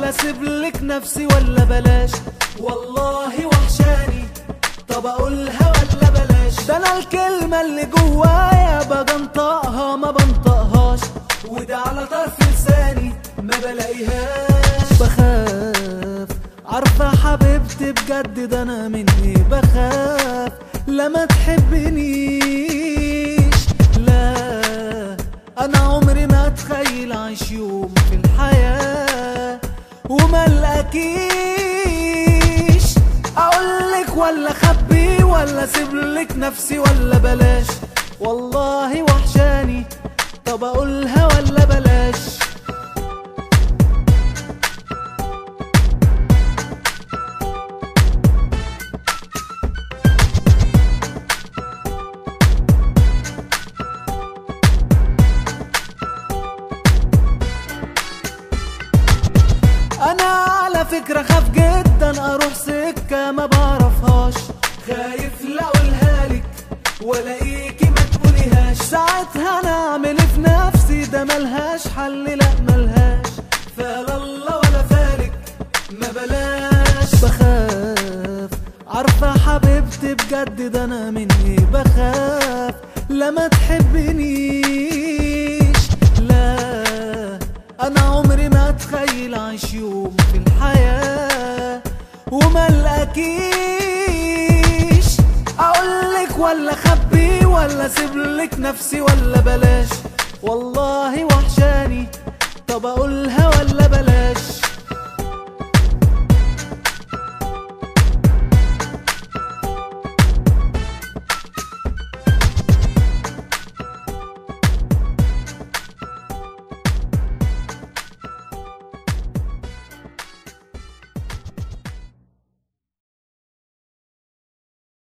ولا سيبلك نفسي ولا بلاش؟ والله وحشاني، طب اقولها ولا بلاش؟ ده انا الكلمة اللي جوايا بنطقها ما بنطقهاش، وده على طرف لساني ما بلاقيهاش. بخاف عارفة حبيبتي بجد، ده انا مني بخاف لما تحبنيش. لا انا عمري ما اتخيل عايش يوم في الحياة وما لقاكيش. اقولك ولا اخبي ولا اسيبلك نفسي ولا بلاش؟ والله وحشاني، طب اقولها ولا بلاش؟ انا على فكرة خاف جدا اروح سكة ما بعرفهاش، خايف لا اقولها لك والاقيكي ما تقوليهاش. ساعتها انا اعمل في نفسي ده ملهاش حل، لا ملهاش، فلا الله ولا فالك ما بلاش. بخاف عارفة حبيبتي بجد، ده انا مني بخاف لما تحبنيش. لا انا عمري ما اتخيل عايش يوم في الحياة وما لقاكيش. اقولك ولا اخبي ولا اسيبلك نفسي ولا بلاش؟ والله وحشاني، طب اقولها ولا بلاش؟